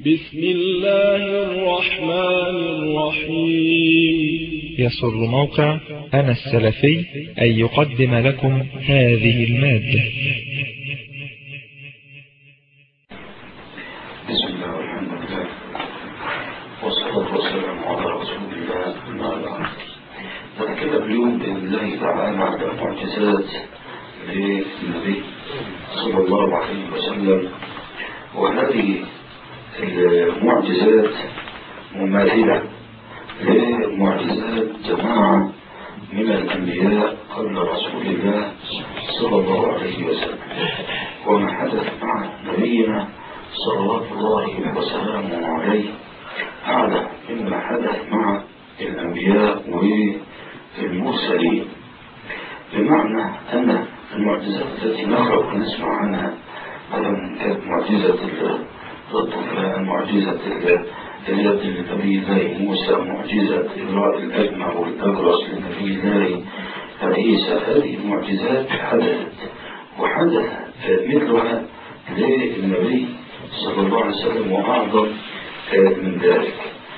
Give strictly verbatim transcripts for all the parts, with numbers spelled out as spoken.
بسم الله الرحمن الرحيم. يسر موقع أنا السلفي أن يقدم لكم هذه المادة. بسم الله والحمد لله والصلاة والسلام على رسول الله. أما بعد، نتكلم اليوم بإذن الله تعالى عن المعجزات للنبي صلى الله عليه وسلم، وهذه المعجزات مماثلة لمعجزات جماعة من الأنبياء قبل رسول الله صلى الله عليه وسلم. وما حدث مع نبينا صلوات الله وسلامه عليه أعلى مما حدث مع الأنبياء والمرسلين، بمعنى أن المعجزات التي نقرأ ونسمع عنها مثلا كانت معجزة الطوفان، معجزة اليد لنبي الله موسى، معجزة إجراء الأجمع والأبرص لنبي الله عيسى. هذه المعجزات حدثت وحدث مثلها للنبي صلى الله عليه وسلم وأعظم من ذلك.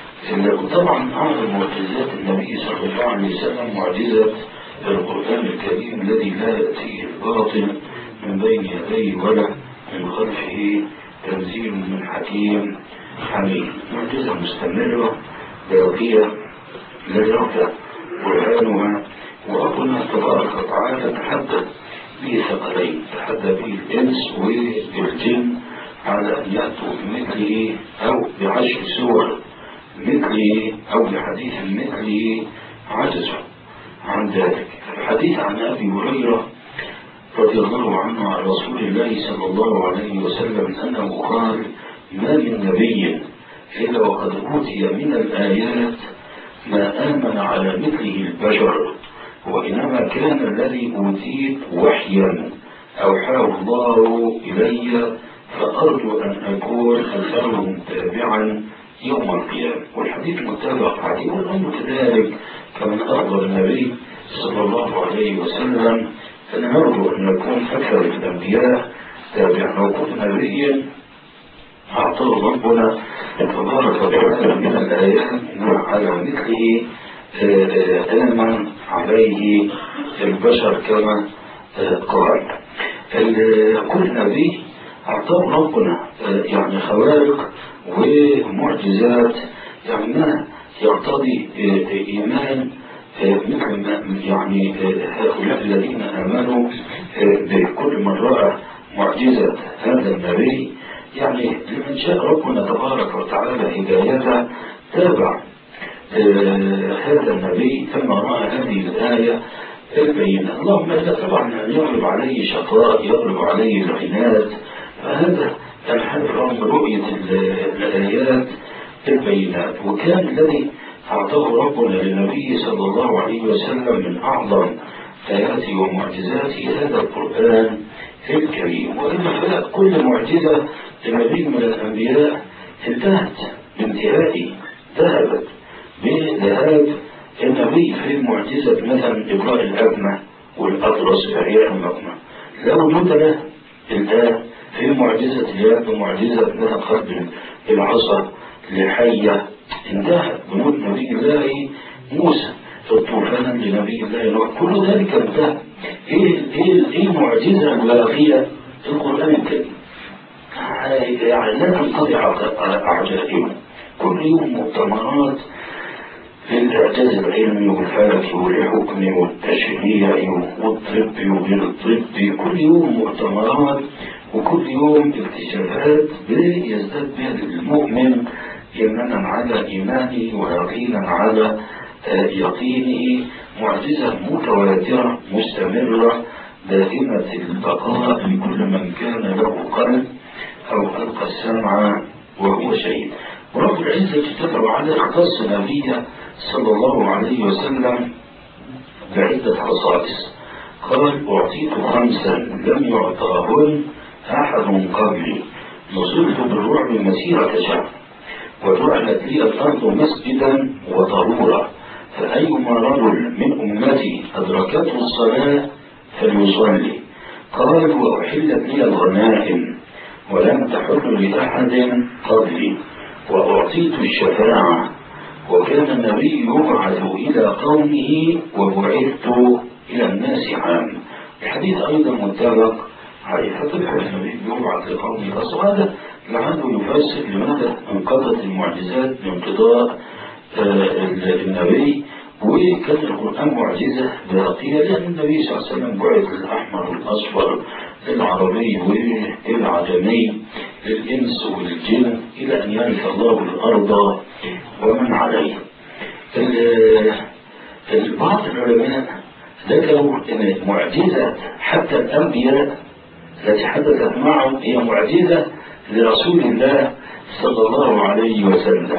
وطبعا أعظم معجزات النبي صلى الله عليه وسلم معجزة القرآن الكريم الذي لا يأتيه الباطل من بين يديه ولا من خلفه، تنزيل من حكيم حميد. معجزة مستمرة باقية لا يرجع برهانها. وربنا تبارك وتعالى تحدث به ثقلين، تحدى به الإنس والجن على أن يأتوا بمثله أو بعشر سور مثله أو بحديث مثله، عجزوا عن ذلك. الحديث عن أبي هريرة رضي الله عنه عن رسول الله صلى الله عليه وسلم أنه قال: ما من نبي إلا وقد أوتي من الآيات ما آمن على مثله البشر، وإنما كان الذي أوتيت وحيا أوحاه الله إلي، فأرجو أن أكون أكثرهم تابعا يوم القيامة. والحديث متفق عليه. والأمر كذلك كمن أخبر النبي صلى الله عليه وسلم أن نرجو أن نكون أكثر الأنبياء تابعا. وكل نبي أعطاه ربنا تبارك وتعالى من الآيات على مثله آمن عليه البشر كما قال. كل نبي أعطاه ربنا يعني خوارق ومعجزات، يعني ما يقتضي إيمان مثل ما يعني هؤلاء الذين آمنوا بكل من رأى معجزة هذا النبي. يعني لمن شاء ربنا تبارك وتعالى هدايته تابع هذا النبي لما رأى هذه الآية البينة. اللهم لا طبعا أن يغلب عليه شقاء، يغلب عليه العناد، فهذا كان حرم رؤية الآيات البينات. وكان الذي أعطاه ربنا للنبي صلى الله عليه وسلم من أعظم آياته ومعجزاته هذا القرآن الكريم. وإلا كل معجزة لنبي من الأنبياء انتهت بانتهائه، ذهبت بذهاب النبي. في معجزة مثلا إبراء الأبمة والأطرس في أحياء المقمة لا وجود له الآن. في معجزة اليد ومعجزة مثلا خرب العصا لحية انتهت بموت نبي الله موسى، في الطوفان لنبي الله نوح، كل ذلك انتهى. ايه ايه ايه المعجزة الباقية في القرآن الكريم؟ يعني لا تنقطع أعجائهم. كل يوم مؤتمرات للإعجاز العلمي والفلكي والحكمي والتشريعي والطبي وغير الطبي، كل يوم مؤتمرات وكل يوم اكتشافات يزداد بها المؤمن إيمانا على إيمانه ويقينا على يقينه. معجزة متواترة مستمرة دائمة البقاء لكل من كان له قلب أو ألقى السمع وهو شهيد. ورب العزة جل وعلا اختص نبيه صلى الله عليه وسلم بعدة خصائص. قال: أعطيت خمسا لم يعطاهن أحد قبلي، نصرت بالرعب مسيرة شهر، وجعلت لي الأرض مسجدا وطهورا، فأيما رجل من أمتي أدركته الصلاة فليصلي. قال: وأحلت لي الغنائم ولم تحل لأحد قبلي، وأعطيت الشفاعة، وكان النبي يبعث إلى قومه وبعثت إلى الناس عام. الحديث أيضا متفق عليه. فطبعا النبي يبعث لقومه، أصلا هذا لعله يفسر لماذا انقضت المعجزات بانقضاء النبي، وكان القرآن معجزة ذاتية، لأن النبي صلى الله عليه وسلم بعث الأحمر والأصفر، العربي والعجمي، للإنس والجن، إلى أن يرث الله الأرض ومن عليها. بعض العلماء ذكروا أن معجزة حتى الأنبياء التي حدثت معهم هي معجزة لرسول الله صلى الله عليه وسلم.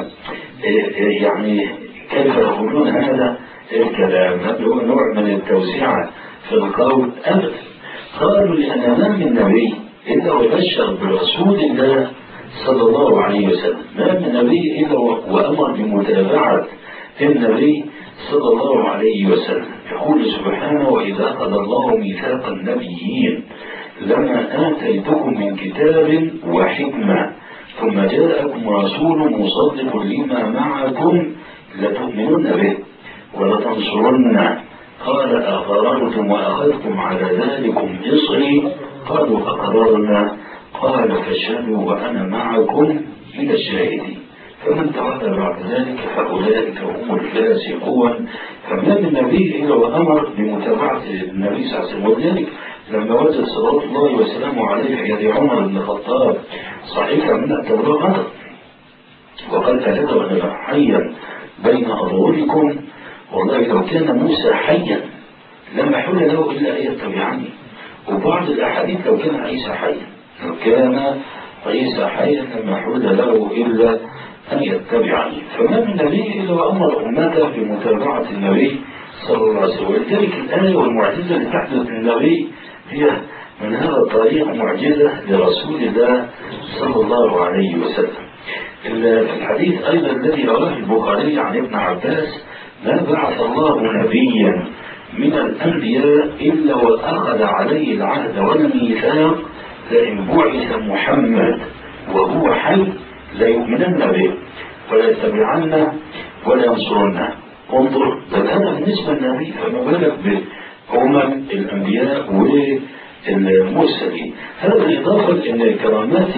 يعني كيف يقولون هذا الكلام؟ هل هو نوع من التوسعة في القول؟ أبدا. قالوا لأن ما من نبي إلا وبشر برسول الله صلى الله عليه وسلم، ما من نبي إلا وأمر بمتابعة النبي صلى الله عليه وسلم. يقول سبحانه: وإذا أخذ الله ميثاق النبيين لما آتيتكم من كتاب وحكمة ثم جاءكم رسول مصدق لما معكم لتؤمنن به ولتنصرن، قال أقررتم وأخذتم على ذلكم إصري؟ قالوا أقررنا، قال فاشهدوا وأنا معكم من الشاهدين. فمن تولى بعد ذلك فأولئك هم الفاسقون. فما من نبي إلا وأمر بمتابعة النبي صلى الله عليه وسلم. ولذلك لما وجد صلوات الله وسلامه عليه في يد عمر بن الخطاب صحيفة من التوراة غدر وقال: أهدوا أنا حيا بين أظهركم، والله لو كان موسى حيا لما حل له إلا أن يتبعني. وبعض الأحاديث لو كان عيسى حيا لو كان عيسى حيا لما حل له إلا أن يتبعني. فما من نبي إلا وأمر أمته بمتابعة النبي صلى الله عليه وسلم. ولذلك الآية والمعجزة اللي تحدث للنبي هي من هذا الطريق معجزة لرسول الله صلى الله عليه وسلم. في الحديث أيضا الذي رواه البخاري عن ابن عباس: ما بعث الله نبيا من الأنبياء إلا وأخذ عليه العهد والميثاق لئن بعث محمد وهو حي ليؤمنن به ولا يتبعنه ولا ينصرنه. انظر، بل هذا بالنسبة للنبي، فما بالك بأمم الأنبياء والمرسلين. هذا بالإضافة لأن كرامات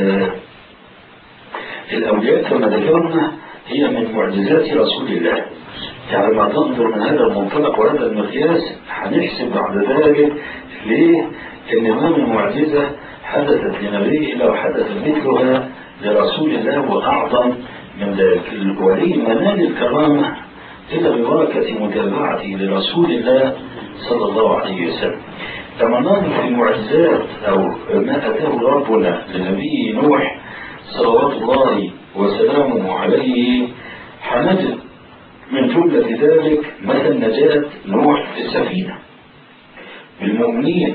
الأولياء كما ذكرنا هي من معجزات رسول الله. يعني ما تنظر من هذا المنطلق وهذا المقياس هنحسب بعد ذلك ليه ان ما من معجزة حدثت لنبي الا وحدث مثلها لرسول الله واعظم من ذلك. الولي منال الكرامة الا ببركة متابعته لرسول الله صلى الله عليه وسلم. لما ننظر في المعجزات او ما اتاه ربنا لنبي نوح صلوات الله وسلامه عليه حنجد من جملة ذلك مثل نجاة نوح في السفينة بالمؤمنين.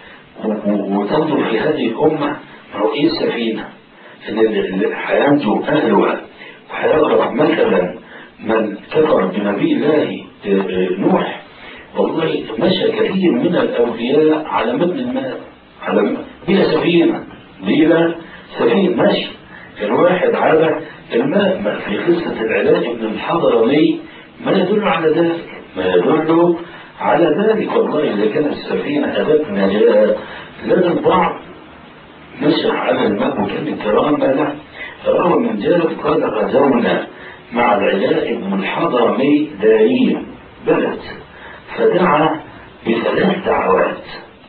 وتنظر في هذه الأمة رؤية السفينة اللي حينجو أهلها وحيغرق مثلا من كفر بنبي الله نوح. والله مشى كثير من الأولياء على متن الماء على بلا سفينة بلا سفينة مشي الواحد على الماء. في قصة العلاج بن الحضرمي ما يدل على ذلك ما يدل على ذلك. والله إذا كانت السفينة أداة نجاة لدى البعض مشى على الماء وكان الكرامة له. روى من جابر قال: غزونا مع العلاء بن الحضرمي دارين بلد فدعا بثلاث دعوات.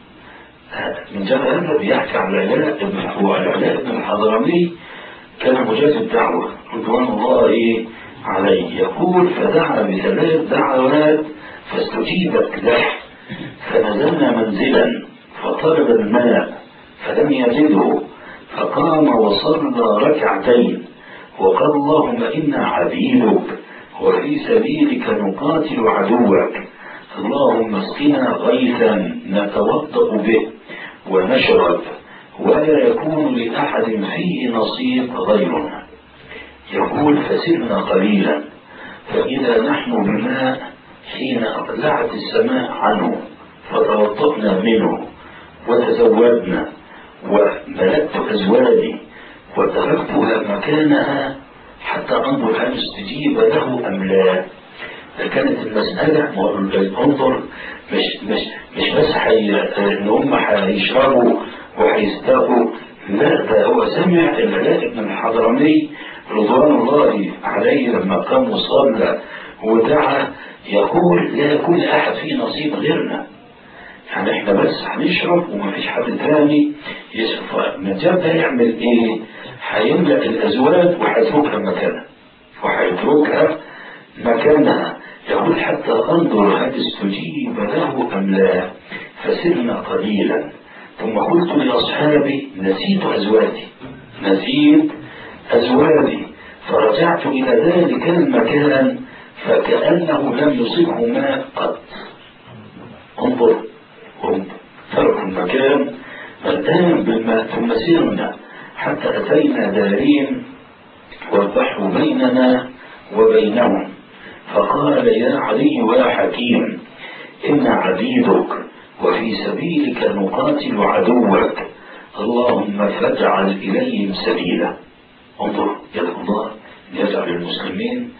من جابر هذا بيحكي عن العلاء بن العلاء بن الحضرمي كان مجاز الدعوة رضوان الله عليه. يقول: فدعا بثلاث دعوات فاستجيبت له، فنزلنا منزلا فطلب الماء فلم يجده فقام وصلى ركعتين وقال: اللهم إنا عبيدك وفي سبيلك نقاتل عدوك، اللهم اسقنا غيثا نتوضأ به ونشرب ولا يكون لأحد فيه نصيب غيرنا. يقول: فسرنا قليلا فإذا نحن بماء حين أقلعت السماء عنه فتوضأنا منه وتزودنا وملكت أزواجي وتركتها مكانها حتى انظر هل استجيب له ام لا. كانت المسألة انظر مش مش مش بس حي... ان هم هيشربوا وهيستاقوا، لا ده هو سمع العلاء بن الحضرمي رضوان الله عليه لما قام وصلى ودعا يقول لا يكون احد فيه نصيب غيرنا، يعني احنا بس هنشرب وما فيش حد تاني يشرب. النجاب ده يعمل ايه؟ هيملأ الازواج وهيتركها مكانها وهيتركها مكانها. يقول حتى انظر هل استجيب له ام لا، فسرنا قليلا ثم قلت لاصحابي نسيت ازواجي نسيت ازواجي فرجعت الى ذلك المكان فكأنه لم يصبه ماء قط. انظر هم تركوا المكان ملآن بالماء ثم سرنا حتى اتينا دارين والبحر بيننا وبينهم، فقال يا علي ويا حكيم إن عبيدك وفي سبيلك نقاتل عدوك، اللهم فاجعل إليهم سبيلا. انظر يا الله يجعل المسلمين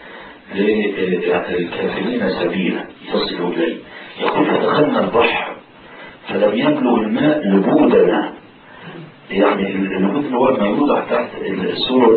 للكافرين سبيلا يصلوا إليه. يقول فدخلنا البحر فلم يبلغ الماء لبودنا، يعني اللبود اللي هو ما يوضع تحت السرج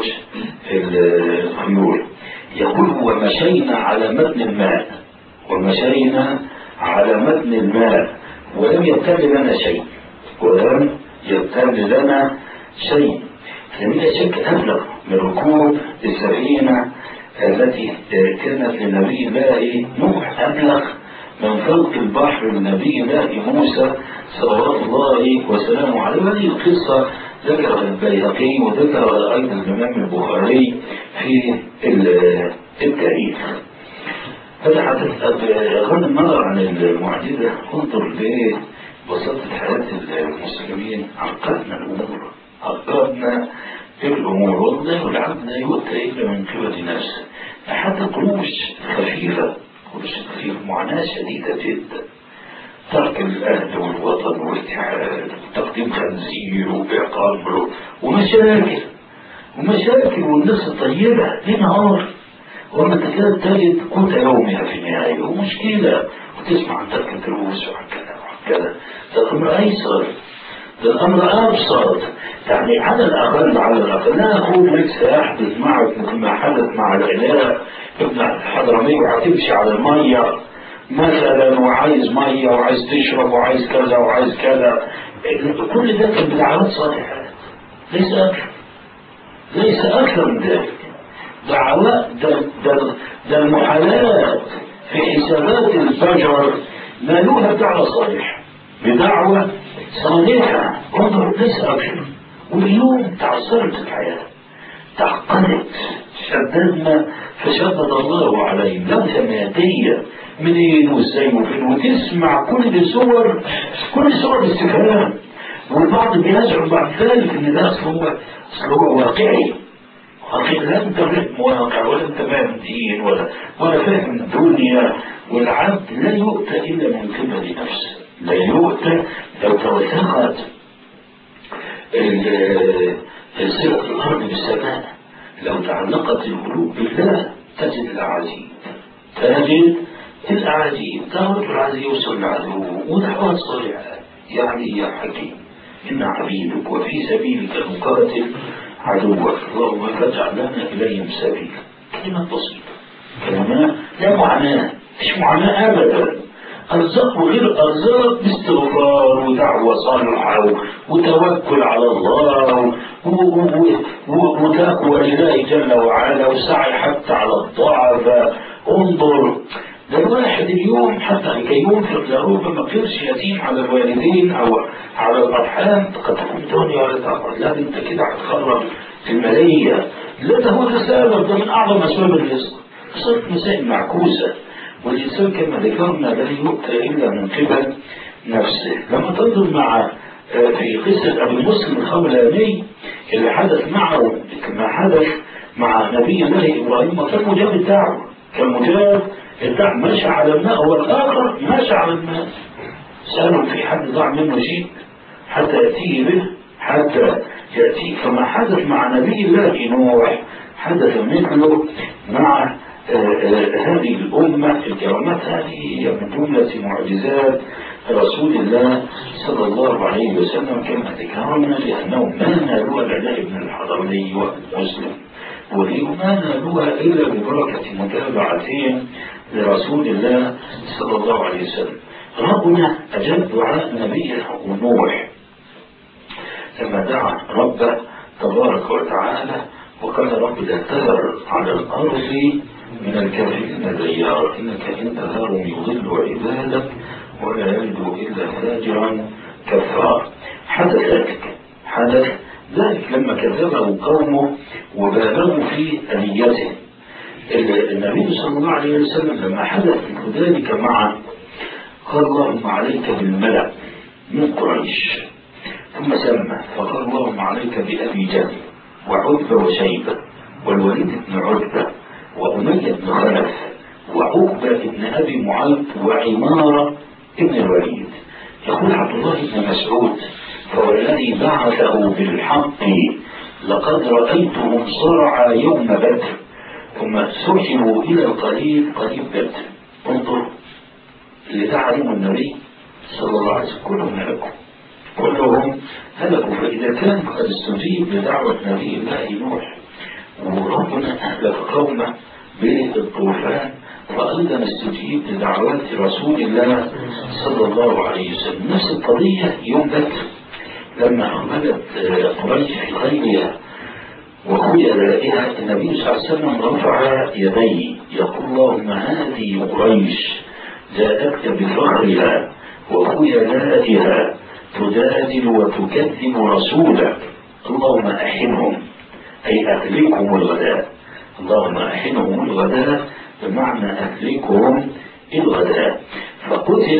الخيول. يقول ومشينا على متن الماء ومشينا على متن الماء ولم يبتل لنا شيء ولم يبتل لنا شيء. لم شك أبلغ من ركوب السفينة التي كانت لنبي الله نوح، أبلغ من فوق البحر لنبي الله موسى صلوات الله وسلامه عليه. هذه القصة ذكرها البيهقي وذكرها أيضا الإمام البخاري في التاريخ. هذا بغض النظر عن المعجزة انظر لبساطة حياة المسلمين. عقدنا الأمور عقدنا الأمور والله العبد لا يؤتى إلا من قبل نفسه. حتى قروش خفيفة قروش خفيفة معاناة شديدة جدا، ترك الأهل والوطن والاتحاد وتقديم خنزير وبيع قمر ومشاكل ومشاكل والناس الطيبة دي نهار وما تكاد تجد قوت يومها في النهاية ومشكلة وتسمع عن ترك الدروس وهكذا وهكذا. ده الأمر أيسر، ده الأمر أبسط. يعني على الأقل على الأقل لا أقول لك سيحدث معك مثل ما حدث مع العلاء ابن الحضرمي وهتمشي على المية مثلا وعايز مية وعايز تشرب وعايز كذا وعايز كذا. كل ده كان بدعوات صالحات ليس أكثر ليس أكثر من ذلك. دعوات ده, ده, ده المحالات في حسابات الفجر نالوها دعوة صالحة بدعوة صالحة انظر ليس أكثر. واليوم تعثرت الحياة تعقدت شددنا فشدد الله عليهم لوثة مادية منين وازاي وفين وتسمع كل صور كل صور الاستفهام والبعض بيزعم بعد ذلك ان ده اصل هو اصل هو واقعي واقعي. لا انت فاهم واقع ولا انت فاهم دين ولا ولا فاهم الدنيا. والعبد لا يؤتى الا من قبل نفسه، لا يؤتى. لو توثقت صلة الارض بالسماء، لو تعلقت القلوب بالله تجد الأعاجيب تجد الأعاجيب. دعوة العزيز يوصل العدو ودعوات صالحة. يعني يا حكيم إن عبيدك وفي سبيلك نقاتل عدوك، اللهم فاجعل لنا إليهم سبيلا. كلمة بسيطة، كلمة لا معاناة، مش معاناة أبدا. أرزاق وغير أرزاق باستغفار ودعوة صالحة وتوكل على الله وتقوى لله جل وعلا وسعي حتى على الضعف. انظر ده الواحد اليوم حتى لكي ينفق لربما ما يقدرش يتيم على الوالدين أو على الأرحام قد تكون دنيا ولا تأخر. لا أنت كده هتخرج في المالية. لا ده هو تسابق، ده من أعظم أسباب الرزق. صرت مسائل معكوسة والإنسان كما ذكرنا لا يؤتى إلا من قبل نفسه. لما تنظر مع في قصة أبي مسلم الخولاني اللي حدث معه كما حدث مع نبي الله إبراهيم كان مجاب الدعوة كان مجاب الدعوة ماشي على الماء والآخر ماشي على الماء. سألوا في حد ضاع منه شيء حتى يأتيه به حتى يأتيه. فما حدث مع نبي الله نوح حدث مثله مع هذه الأمة. الكرامات هذه هي من جملة معجزات رسول الله صلى الله عليه وسلم كما ذكرنا، لأنهم ما نالوها العلاء بن الحضرمي ومسلم، وما نالوها إلا ببركة متابعتهم لرسول الله صلى الله عليه وسلم. ربنا أجاب دعاء نبيه نوح لما دعا ربه تبارك وتعالى وقال رب لا تذر على الأرض من الكافرين ديارا إنك إن تذرهم يضل عبادك ولا يلدوا إلا فاجرا كفارا. حدث ذلك حدث ذلك لما كذبه قومه وبالغوا في أنيته. النبي صلى الله عليه وسلم لما حدث ذلك معه قال اللهم عليك بالملأ من قريش، ثم سمى فقال اللهم عليك بأبي جهل وعتبة وشيبة والوليد بن عتبة وأمية بن خلف وعقبة بن أبي معيط وعمارة بن الوليد. يقول عبد الله بن مسعود فوالذي بعثه بالحق لقد رأيتهم صرعى يوم بدر ثم سحبوا إلى القريب قريب بدر. انظر اللي تعلم النبي صلى الله عليه وسلم كلهم هلكوا كلهم هلكوا. فإذا كان قد استجيب لدعوة نبي الله نوح وربنا أهلك قومه بالطوفان، وأيضا استجيب لدعوات رسول الله صلى الله عليه وسلم. نفس القضية يوم بدر لما أقبلت قريش في خيرها وخيلائها النبي صلى الله عليه وسلم رفع يديه يقول اللهم هذه قريش جاءتك بفخرها وخيلائها تجادل وتكذب رسولك اللهم أحنهم أي أهلكهم الغداء. اللهم أحنهم الغداء بمعنى أهلكهم الغداء. فقتل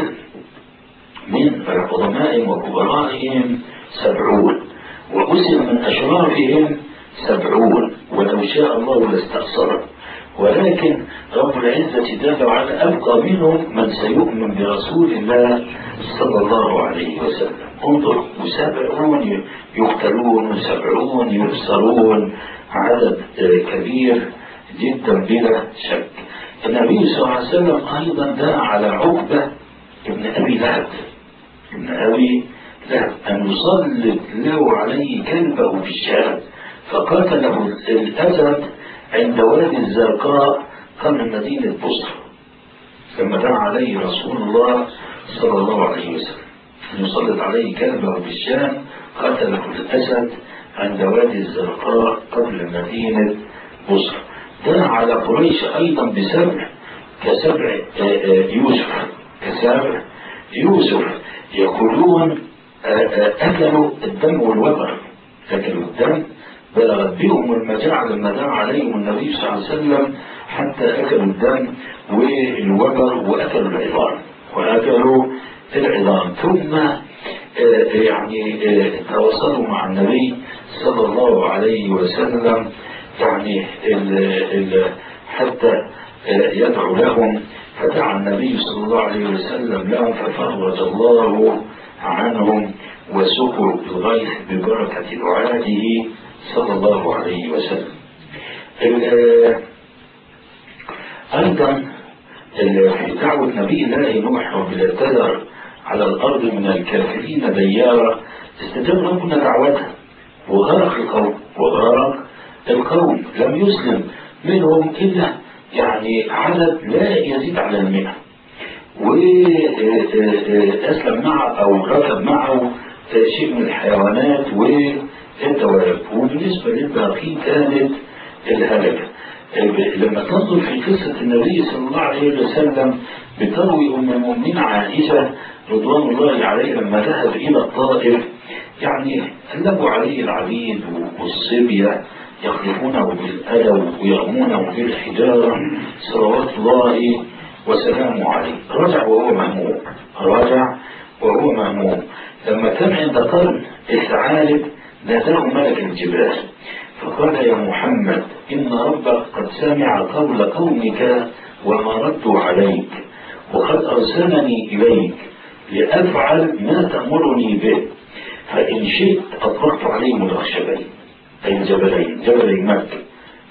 من عظمائهم وكبرائهم سبعون وأسر من أشرافهم سبعون ولو شاء الله لاستأصرهم، ولكن رب العزة جل وعلا أبقى منهم من سيؤمن برسول الله صلى الله عليه وسلم. انظر وسبعون يقتلون وسبعون يبصرون، عدد كبير جدا بلا شك. النبي صلى الله عليه وسلم أيضا دعا على عقبة ابن أبي لهب ابن أبي لهب أن يسلط له عليه كلبه في الشام فقتله الأسد عند وادي الزرقاء قبل مدينة بصر لما دعا عليه رسول الله صلى الله عليه وسلم أن يسلط عليه كلبه في الشام قتله الأسد عند وادي الزرقاء قبل مدينة بصر. دعا على قريش أيضا بسبع كسبع يوسف كسبع يوسف يقولون أكلوا الدم والوبر أكلوا الدم بلغت بهم المجاعة لما دعا عليهم النبي صلى الله عليه وسلم حتى أكلوا الدم والوبر وأكلوا العظام وأكلوا العظام. ثم يعني تواصلوا مع النبي صلى الله عليه وسلم يعني ال ال حتى يدعو لهم، فدعا النبي صلى الله عليه وسلم لهم ففرج الله عنهم وسقوا الغيث ببركة دعائه صلى الله عليه وسلم. أيضا في دعوة نبي الله نوح وبلا تذر على الأرض من الكافرين ديارا استجاب ربنا دعوته وغرق القوم وغرق القوم لم يسلم منهم إلا يعني عدد لا يزيد على المئة، وأسلم معه أو ركب معه شيء من الحيوانات والدواب، وبالنسبة للباقي كانت الهلكة. لما تنظر في قصة النبي صلى الله عليه وسلم بتروي أم المؤمنين عائشة رضوان الله عليه لما ذهب إلى الطائف يعني قلبوا عليه العبيد والصبية يخلفونه بالألم ويرمونه بالحجارة صلوات الله وسلامه عليه. رجع وهو مهموم رجع وهو مهموم لما كان عند قرن الثعالب ناداه ملك الجبال فقال يا محمد إن ربك قد سمع قول قومك وما ردوا عليك وقد أرسلني إليك لأفعل ما تأمرني به، فإن شئت أطلقت عليهم الأخشبين أي الجبلين جبلي مكة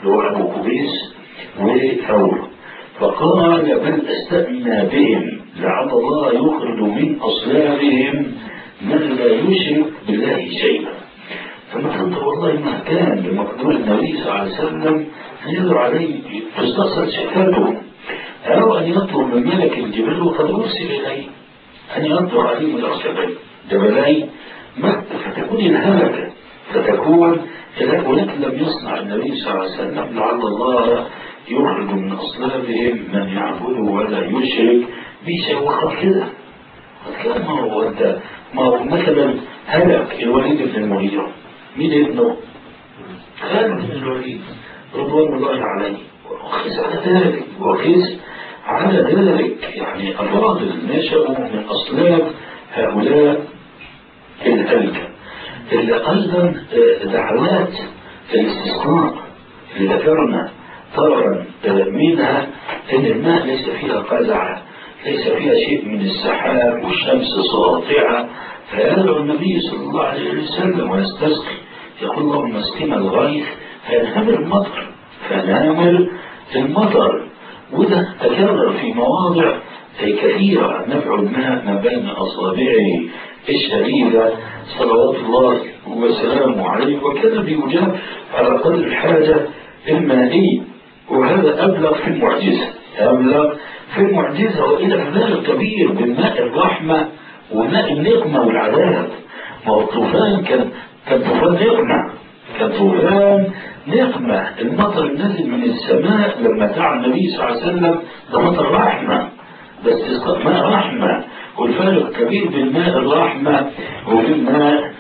اللي هو أبو قبيس وثور، فقال بل أستأمن بهم لعل الله يخرج من أصلابهم من لا يشرك بالله شيئا. فما قلت والله ما كان بمقدور النبي صلى الله عليه وسلم أن يدعو عليه تستصل شفاته، أو أن يطلب من ملك الجبل وقد أرسل إليه أن يطلب عليه من أصلابين جبلين مكة فتكون الهلكة فتكون كذلك، ولكن لم يصنع النبي صلى الله عليه وسلم لعل الله يخرج من أصلابهم من يعبده ولا يشرك بشيء. وقد كده قد كان ما هو أنت ما هو مثلا هلك الوليد بن المغيرة، مين ابنه؟ خالد بن الوليد رضوان الله عليه، وقيس على ذلك وقيس على ذلك يعني الفاضل نشأوا من أصلاب هؤلاء الهلكة. أيضا دعوات الاستسقاء اللي ذكرنا طبعا منها ان الماء ليس فيها قزعة، ليس فيها شيء من السحاب والشمس ساطعة، فيدعو النبي صلى الله عليه وسلم ويستسقي يقول اللهم اسقنا الغيث فينهمر المطر فينهمر المطر. وده تكرر في مواضع كثيرة، نفع الماء ما بين أصابعه الشريفة صلوات الله وسلامه عليه، وكان بيجاب على قدر الحاجة المائية. وهذا أبلغ في المعجزة، أبلغ في المعجزة وإلى أبلغ كبير بالماء الرحمة وماء النقمة والعذاب. ما هو الطوفان كان كان طوفان نقمة، كان طوفان نقمة، المطر النازل من السماء لما دعا النبي صلى الله عليه وسلم ده مطر رحمة، بس ماء رحمة. والفارق كبير بالماء الرحمة وبالماء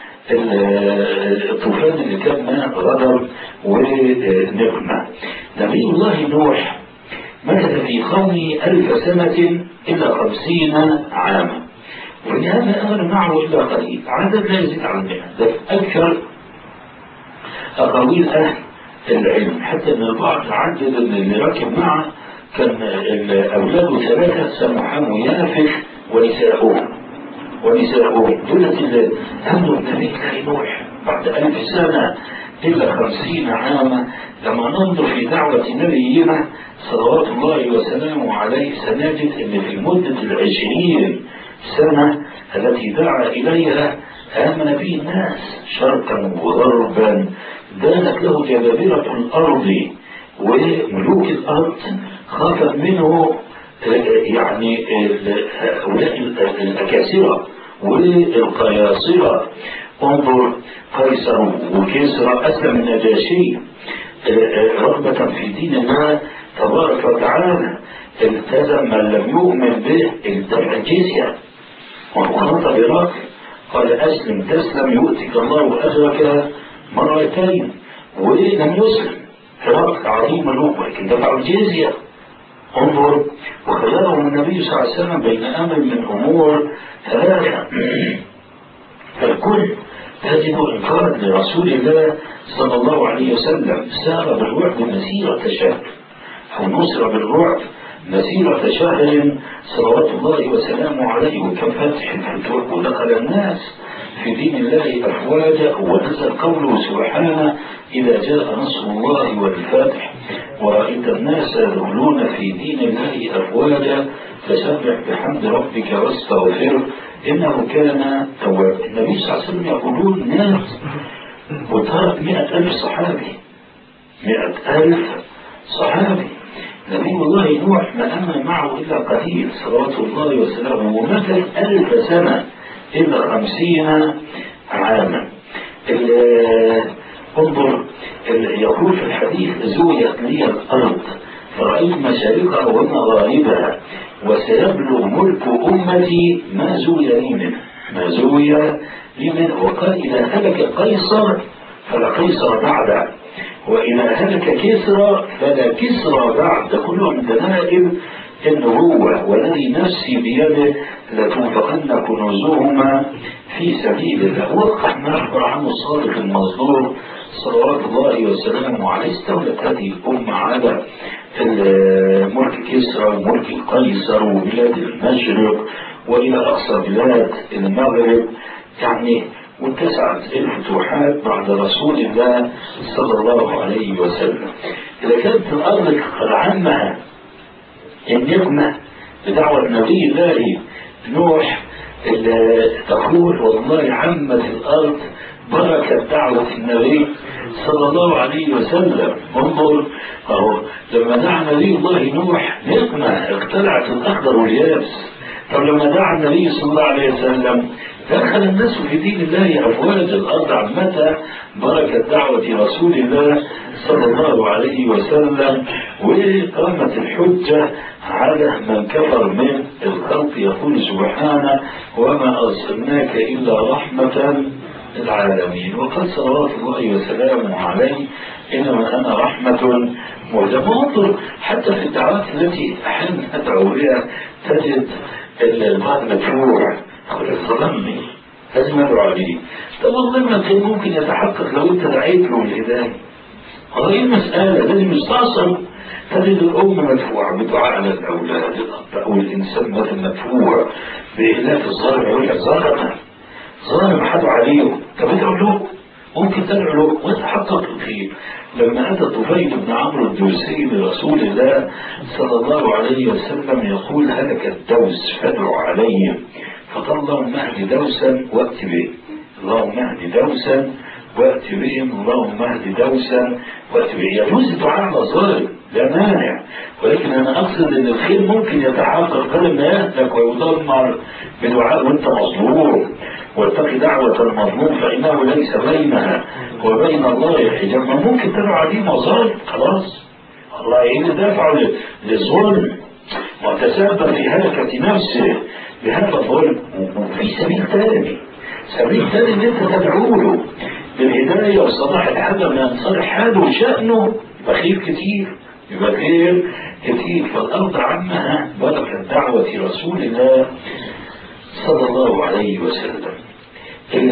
الطوفان اللي كان ماء غضب ونقمة. نبي الله نوح مكث في قومه ألف سنة إلا خمسين عاما، ولهذا أمر معه إلا قليل، عدد لا يزيد عن مئة. ده أكثر أقاويل أهل العلم، حتى أن البعض عدد أن اللي راكب معه كان أولاده ثلاثة سمحان ويافث ونساؤهم ونساؤهم دولة اللي هموا النبي نوح بعد ألف سنة إلا خمسين عاما. لما ننظر في دعوة نبينا صلوات الله وسلامه عليه سنجد أن في مدة العشرين سنة التي دعا إليها آمن به الناس شرقا وغربا، دانت له جبابرة الأرض وملوك الأرض خافت منه يعني هؤلاء الأكاسرة والقياصرة. انظر قيصر وكسرى أسلم النجاشي رغبة في دين الله تبارك وتعالى، التزم من لم يؤمن به الدفع الجزية، وخاطب هرقل قال أسلم تسلم يؤتك الله أجرك مرتين، ولم يسلم هرقل عظيم ملوك ولكن دفع الجزية. انظر وخيرهم النبي صلى الله عليه وسلم بين أمر من أمور ثلاثة، فالكل تجد إنكار لرسول الله صلى الله عليه وسلم، سار بالرعب مسيرة شهر أو نصر بالرعب مسيرة شهر صلوات الله وسلامه عليه، وكم فتح الفتوح ودخل الناس في دين الله أفواجا، ونزل قوله سبحانه إذا جاء نصر الله والفتح ورأيت الناس يدخلون في دين الله أفواجا فسبح بحمد ربك واستغفره إنه كان توابا. النبي صلى الله عليه وسلم يقولون ناس وترك مئة ألف صحابي، مئة ألف صحابي. نبي الله نوح ما أمن معه إلا قليل صلوات الله وسلامه، ومكث ألف سنة إلا خمسين عاما. انظر يقول في الحديث زويت لي الأرض فرأيت مشارقها ومغاربها وسيبلغ ملك أمتي ما زوي لي منه، ما زوي لي منه. وقال إذا هلك قيصر فلا قيصر بعده، وإذا هلك كسرى فلا كسرى بعد. كلهم دلائل النبوة، والذي نفسي بيده لتنفقن كنوزهما في سبيل الله. وقع ما أخبر عنه الصادق المصدوق صلوات الله وسلامه عليه. استولت هذه الأمة على ملك كسرى وملك القيصر وبلاد المشرق وإلى أقصى بلاد المغرب، يعني واتسعت الفتوحات بعد رسول الله صلى الله عليه وسلم. إذا كانت الأرض قد عمها النقمة بدعوة نبي الله نوح تقول والله عمت الأرض بركة دعوة النبي صلى الله عليه وسلم. انظر أهو لما دعا نبي الله نوح نقمة اقتلعت الأخضر واليابس. طب لما دعا النبي صلى الله عليه وسلم دخل الناس في دين الله أفواج. الأرض عمتها بركة دعوة رسول الله صلى الله عليه وسلم. وقامت الحجة على من كفر من الخلق. يقول سبحانه وما أرسلناك إلا رحمة للعالمين. وقد صلوات الله وسلامه عليه إنما أنا رحمة مهدمة. انظر حتى في الدعوات التي أحيانا أدعو بها تجد البعض مدفوع يقول ظلمني لازم أدعو عليه. طب والله ما كان ممكن يتحقق لو أنت دعيت له الهداية. هذه المسألة لازم يستعصر. تجد الأم مدفوعة بدعاء على الأولاد الأب أو الإنسان مثل مدفوع بإهلاك الظالم. يقول لك ظالم ظالم حدوا عليه. طب ادعو له ممكن تدعو له وتحقق فيه. لما أتى طفيل بن عمرو الدوسي لرسول الله صلى الله عليه وسلم يقول هلك الدوس فادعوا عليهم. فقال اللهم اهد دوسا وأت به. اللهم اهد دوسا وأت بهم. اللهم اهد دوسا وأت به. يجوز الدعاء على الظالم لا مانع. ولكن أنا أقصد أن الخير ممكن يتحقق قبل ما يهلك ويدمر بدعاء وأنت مظلوم. واتق دعوة المظلوم فإنه ليس بينها وبين الله حجاب. ممكن تدعو عليه مظالم خلاص الله يدافع للظلم وتسبب في هلكة نفسه بهذا الظلم. وفي سبيل ثاني سبيل ثاني ان انت تدعو له بالهداية وصلاح الحال من صالح حاله وشأنه يبقى خير كتير يبقى خير كتير. فالأرض عمها بركة دعوة رسول الله صلى الله عليه وسلم. ال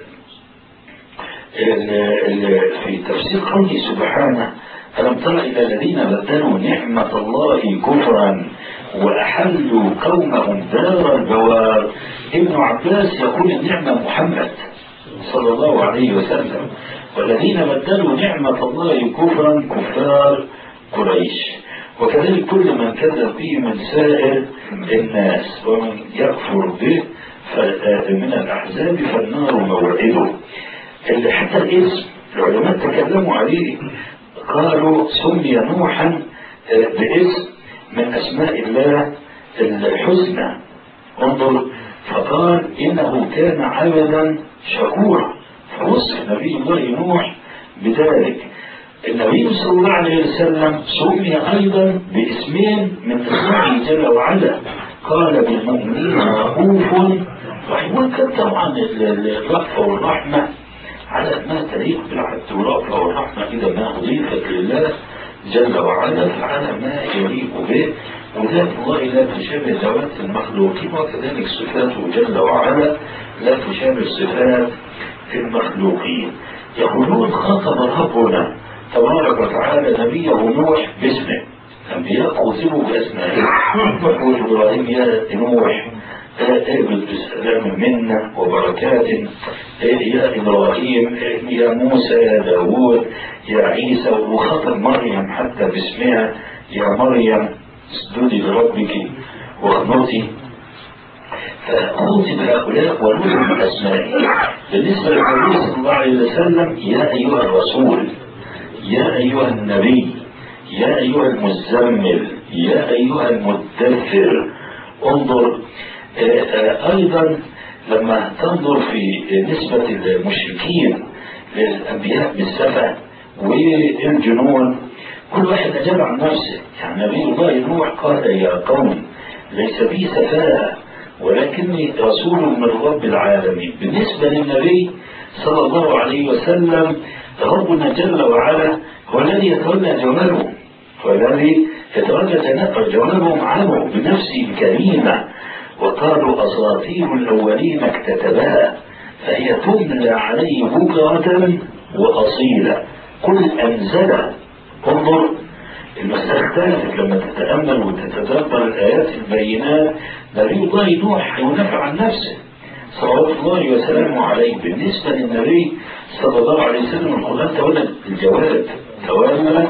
ال ال في تفسير قوله سبحانه ألم تر إلى الذين بدلوا نعمة الله كفرا وأحلوا قومهم دار البوار. ابن عباس يقول النعمة محمد صلى الله عليه وسلم. والذين بدلوا نعمة الله كفرا كفار قريش. وكذلك كل من كذب به من سائر الناس ومن يكفر به من الأحزاب فالنار موعده. حتى الاسم العلماء تكلموا عليه قالوا سمي نوحا باسم من أسماء الله الحسنى. انظر فقال إنه كان عبدا شكورا فوصف نبي الله نوح بذلك. النبي صلى الله عليه وسلم سمي أيضا باسمين من اسمه جل وعلا. قال بالمؤمنين رؤوف رحيم. وكان طبعا الرأفة والرحمة على ما تليق بالعبد. والرأفة والرحمة إذا ما أضيفت لله جل وعلا فعلى ما يليق به. وذات الله لا تشابه ذوات المخلوقين وكذلك صفاته جل وعلا لا تشابه صفات المخلوقين. يقولون خاطب ربنا تبارك وتعالى نبيه نوح باسمه. الأنبياء خوطبوا بأسمائه. يقول إبراهيم يا نوح اقبل بالسلام منا وبركات يا إبراهيم يا موسى يا داود يا عيسى. وخاطب مريم حتى باسمها يا مريم اسجدي لربك واقنطي. فخوطب هؤلاء ونوح بأسمائه. بالنسبة للنبي صلى الله عليه وسلم يا أيها الرسول يا أيها النبي يا أيها المزمل يا أيها المدثر. انظر أيضا لما تنظر في نسبة المشركين للأنبياء بالسفة والجنون كل واحد أجاب عن نفسه. يعني نبي الله نوح قال يا قوم ليس بي سفاهة ولكني رسول من رب العالمين. بالنسبة للنبي صلى الله عليه وسلم ربنا جل وعلا هو الذي يتولى جوابهم هو الذي يتولى جوابهم عنه بنفسه الكريمة. وقالوا أساطير الأولين اكتتبها فهي تملى عليه بكرة وأصيلا قل أنزل. انظر المسألة اختلفت لما تتأمل وتتدبر الآيات البينات. نبي الله نوح ينافع عن نفسه صلوات الله وسلامه عليه. بالنسبة للنبي صلى الله عليه وسلم القرآن تولى الجواب تولى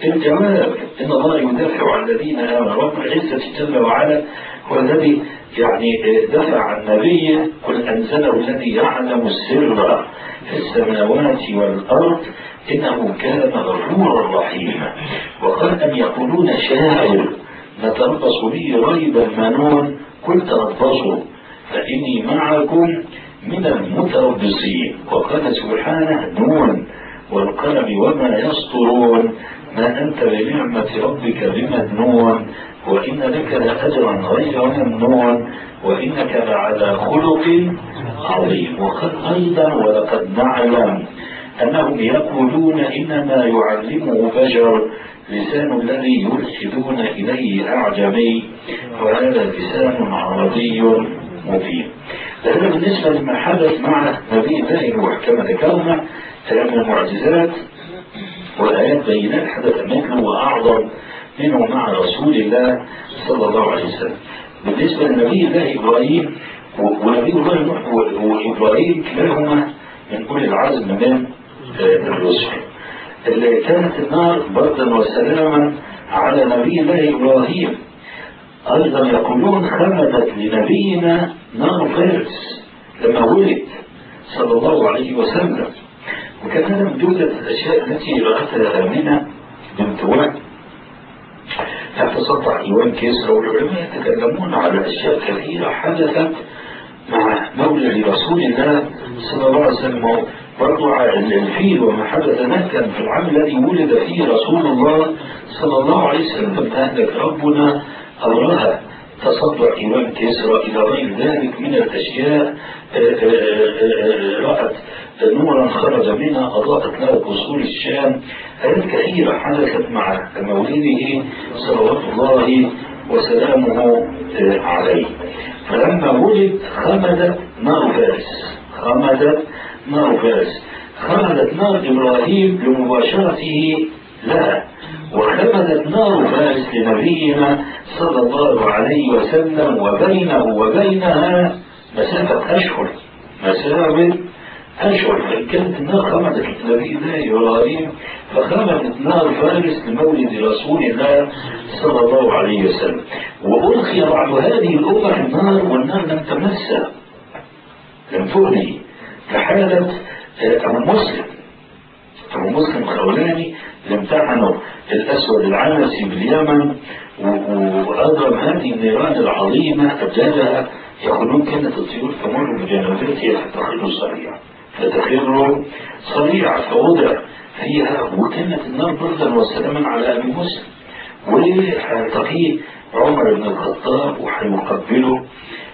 الجواب إن الله يدافع عن الذين آمنوا. رب العزة جل وعلا هو الذي يعني دفع عن نبيه قل أنزله الذي يعلم السر في السماوات والأرض إنه كان غفورا رحيما. وقال أم يقولون شاعر نتربص به ريب المنون قل تربصوا فإني معكم من المتربصين. وقال سبحانه نون والقلم وما يسطرون ما أنت بنعمة ربك بمجنون وإن لك لأجرا غير ممنون وإنك لعلى خلق عظيم. وقال أيضا ولقد نعلم أنهم يقولون إنما يعلمه بشر لسان الذي يلحدون إليه أعجمي وهذا لسان عربي مبين. هذا بالنسبة لما حدث مع نبي الله نوح كما ذكرنا من المعجزات والآيات بينات حدث مثله وأعظم منه مع رسول الله صلى الله عليه وسلم. بالنسبة لنبي الله إبراهيم ونبي الله نوح وإبراهيم كلاهما من أولي العزم من الرسل. اللي كانت النار بردا وسلاما على نبي الله إبراهيم. أيضا يقولون خمدت لنبينا نار فارس لما ولد صلى الله عليه وسلم. وكان هذا من جملة الأشياء التي رأتها آمنة بنت وهب تحت سطح إيوان كسرى. والعلماء يتكلمون على أشياء كثيرة حدثت مع مولد رسول الله صلى الله عليه وسلم. برضو الفيل وما حدث كان في العام الذي ولد فيه رسول الله صلى الله عليه وسلم أهلك ربنا أمرها تصدع إيوان كسرى إلى غير ذلك من الأشياء. رأت نورا خرج منها أضاءت له قصور الشام. آيات كثيرة حدثت مع مولده صلوات الله وسلامه عليه. فلما ولد خمدت نار فارس خمدت نار فارس خمدت نار إبراهيم لمباشرته لها وخمدت نار فارس لنبينا صلى الله عليه وسلم وبينه وبينها مسافة أشهر مسافة أشهر. فإن كانت النار خمدت لنبي الله إبراهيم فخمدت نار فارس لمولد رسول الله صلى الله عليه وسلم. وألقي بعض هذه الأمة في النار والنار لم تمسها لم تؤذي كحالة أبو مسلم أبو مسلم الخولاني اللي امتحنوا الأسود العنسي باليمن وأضرم هذه النيران العظيمة أبجادها يقولون كانت الطيور تمر بجنباتها فتخر صريعا فتخر صريعا فوضع فيها. وكانت النار بردا وسلاما على أبي مسلم وحيلتقيه عمر بن الخطاب وحيقبله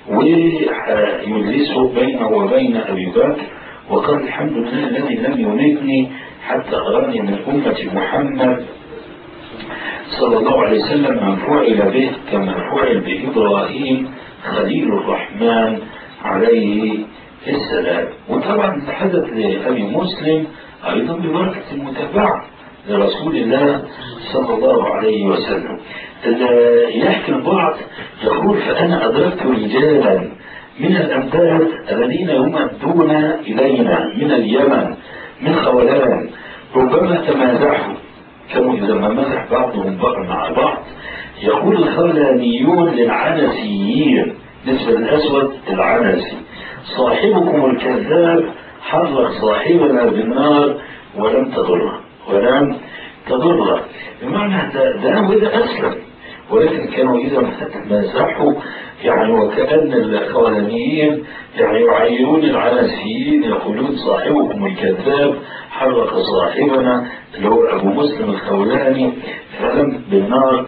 ويجلسه بينه وبين أبي بكر وقال الحمد لله الذي لم يميتني حتى أراني من أمة محمد صلى الله عليه وسلم من فعل به كما فعل بإبراهيم خليل الرحمن عليه السلام. وطبعا حدث لأبي مسلم أيضا ببركة المتابعة لرسول الله صلى الله عليه وسلم. يحكي البعض يقول فأنا أدركت رجالا من الأمداد الذين يمدون إلينا من اليمن من خولان ربما تمازحوا كانوا إذا ما مزح بعضهم مع بعض يقول الخولانيون للعنسيين نسبة الأسود العنسي صاحبكم الكذاب حرق صاحبنا بالنار ولم تضره ولم تضره. بمعنى ده ده وده أسلم ولكن كانوا إذا تمازحوا يعني وكأن الخولانيين يعني يعيرون العنسيين يقولون صاحبكم الكذاب حرق صاحبنا اللي هو أبو مسلم الخولاني فلم بالنار.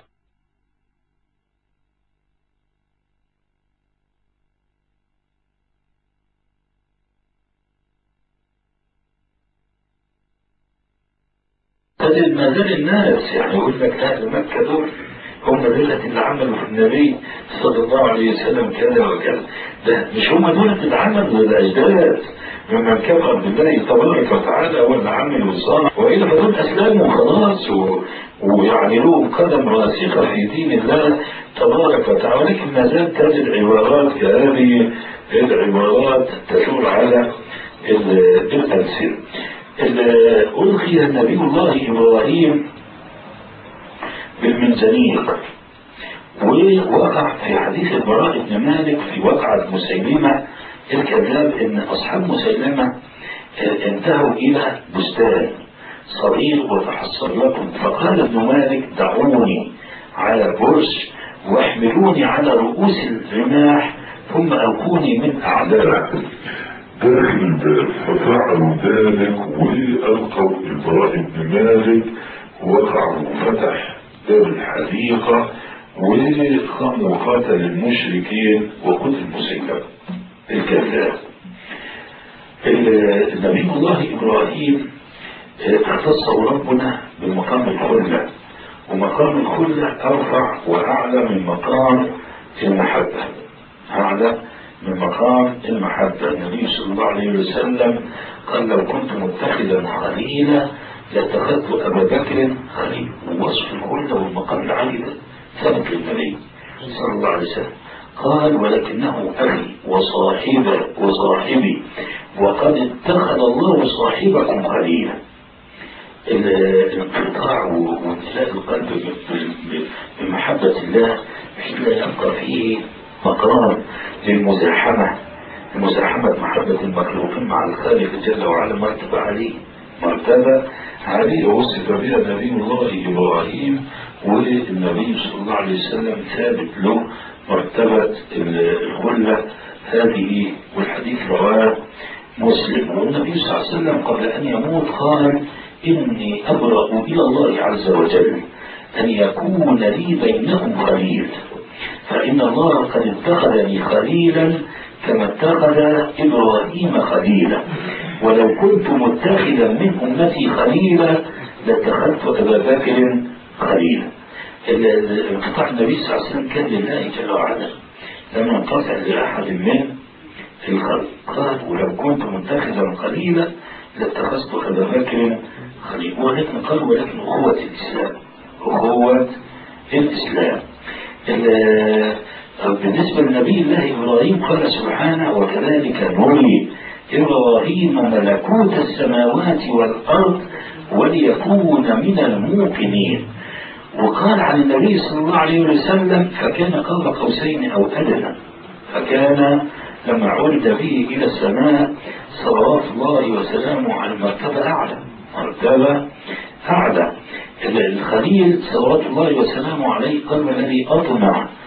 تجد ما زال الناس يعني يقول لك أهل مكة دول هم دول اللي عملوا في النبي صلى الله عليه وسلم كذا وكذا. ده مش هم دول اللي عملوا الأجداد ممن كفر بالله تبارك وتعالى ولا عملوا الصالح وإلا فدول أسلموا خلاص ويعني لهم قدم راسخة في دين الله تبارك وتعالى. ولكن ما زال تجد عبارات كهذه العبارات تدور على الألسنة. ألقي النبي الله إبراهيم بالمنجنيق. ووقع في حديث البراء بن مالك في وقعة مسيلمة الكذاب ان اصحاب مسيلمة انتهوا الى بستان صغير وتحصل لكم، فقال ابن مالك دعوني على برش واحملوني على رؤوس الرماح ثم القوني من اعدائكم. داخل الباب ففعلوا ذلك والقوا البراء بن مالك، وقعوا وفتح باب الحديقة وقام وقاتل المشركين وقتل مسيلمة الكذاب. النبي الله إبراهيم اختصه ربنا بالمقام الخلة، ومقام الخلة أرفع وأعلى من مقام المحبة، أعلى من مقام المحبة. النبي صلى الله عليه وسلم قال لو كنت متخذا خليلا لاتخذت أبا بكر خليل. ووصف الخلة والمقام العالي ثبت للنبي صلى الله عليه وسلم. قال ولكنه أخي وصاحبي وصاحبي وقد اتخذ الله صاحبكم خليلا. الانقطاع وامتلاء القلب بمحبة الله بحيث لا يبقى فيه مقام للمزاحمة، مزاحمة محبة المخلوقين مع الخالق جل وعلا. مرتبة عليه، مرتبة عليه وصف بها نبي الله إبراهيم، والنبي صلى الله عليه وسلم ثابت له مرتبة الخلة هذه. والحديث رواه مسلم. والنبي صلى الله عليه وسلم قبل أن يموت قال إني أبرأ إلى الله عز وجل أن يكون لي بينهم خليل، فإن الله قد اتخذني خليلا كما اتخذ إبراهيم خليلا، ولو كنت متخذا من أمتي خليلا لاتخذت أبا بكر خليلا. انقطاع النبي صلى الله عليه وسلم كان لله جل وعلا، لم ينقطع لأحد من الخلق. قال ولو كنت متخذا خليلا لاتخذت أبا بكر خليل. ولكن قال ولكن أخوة الإسلام، أخوة الإسلام. بالنسبة لنبي الله إبراهيم قال سبحانه وكذلك نري إبراهيم ملكوت السماوات والأرض وليكون من الموقنين. وقال عن النبي صلى الله عليه وسلم فكان قاب قوسين أو أدنى، فكان لما عرج به إلى السماء صلوات الله وسلامه على مرتبة أعلى، مرتبة أعلى. الخليل صلوات الله وسلامه عليه قال الذي أطمع